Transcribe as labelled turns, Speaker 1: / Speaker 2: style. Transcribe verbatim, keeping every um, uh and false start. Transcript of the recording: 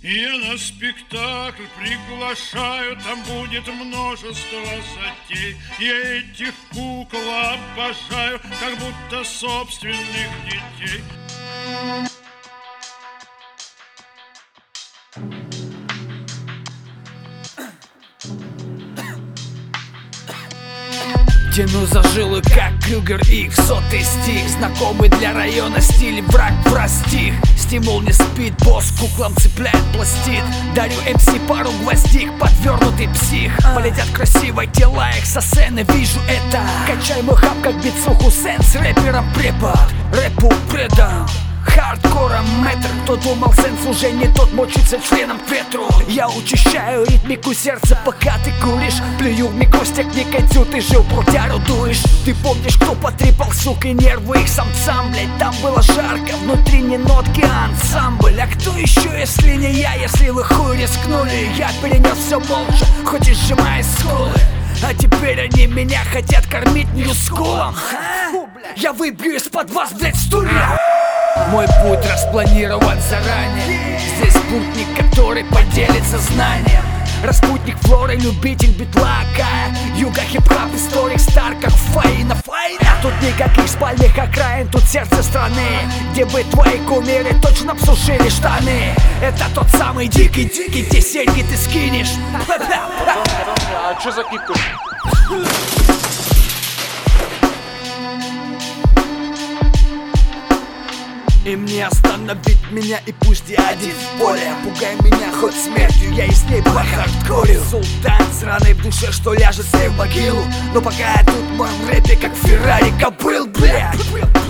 Speaker 1: Я на спектакль приглашаю, там будет множество затей. Я этих кукол обожаю, как будто собственных детей.
Speaker 2: Тяну за жилы, как Крюгер, их сотый стих. Знакомый для района стиль, враг простих. Стимул не спит, босс куклам цепляет пластид. Дарю эм си пару гвоздик, подвернутый псих. Полетят красивые тела их со сцены, вижу это. Качай мой хаб, как бицуху сен, с рэпером препод. Рэпу предан, хардкором мэтр. Кто думал, сенс уже не тот, мочится членом к ветру. Я учащаю ритмику сердца, пока ты куришь. Плюю в микростек, не котю, ты жил, брутяру дуешь. Ты помнишь, кто потрепал, сука, нервы их самцам, блять. Там было жарко, внутри не нотки, а ансамбль. А кто еще, если не я, если вы хуй рискнули? Я перенес все молча, хоть и сжимая скулы. А теперь они меня хотят кормить ньюскулом. Я выбью из-под вас, блять, стулья. Мой путь распланирован заранее. Здесь спутник, который поделится знанием. Распутник флоры, любитель битла, Кая. Юга, хип-хап, историк, стар, как Фаина, Фаина. Тут никаких спальных окраин, тут сердце страны, где бы твои кумиры точно обсушили штаны. Это тот самый дикий-дикий, где серьги ты скинешь.
Speaker 3: А чё за кипку?
Speaker 2: Им не остановить меня, и пусть я один в поле. Пугай меня хоть смертью, я и с ней по-хардкорю. Султан с раной в душе, что ляжет себе в могилу. Но пока я тут в моем рэпе, как Феррари кобыл, бля.